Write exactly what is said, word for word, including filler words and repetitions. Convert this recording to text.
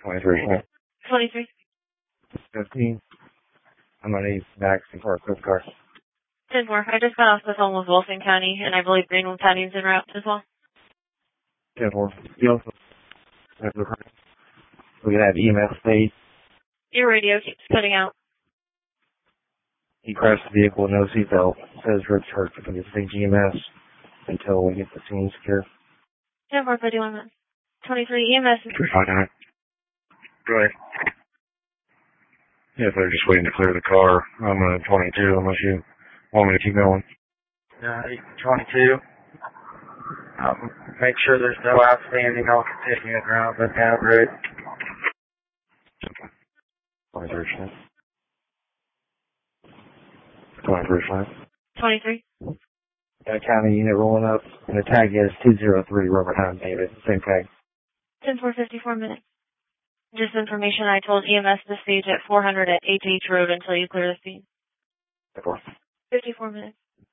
twenty-three. twenty-three. fifteen. I'm going to need Maxie for a quick car. ten four. I just got off the phone with Wilson County, and I believe Greenville County is en route as well. ten four. You also have the we have email state. Your radio keeps cutting out. He crashed the vehicle with no seatbelt. Says Rich hurt from the G M S until we get the scene secure. ten four fifty-one minutes. twenty-three E M S. three five nine. Go ahead. Yeah, they're just waiting to clear the car. I'm uh, twenty-two unless you want me to keep going. Uh, twenty-two. Um, make sure there's no outstanding. I'll continue it around the town road. twenty-three. twenty-three. twenty-three. Got a county unit rolling up, and the tag is two zero three Rubber Town, David. Same tag. ten four fifty-four minutes. Just information I told E M S to stage at four hundred at H H Road until you clear the scene. ten four. fifty-four minutes.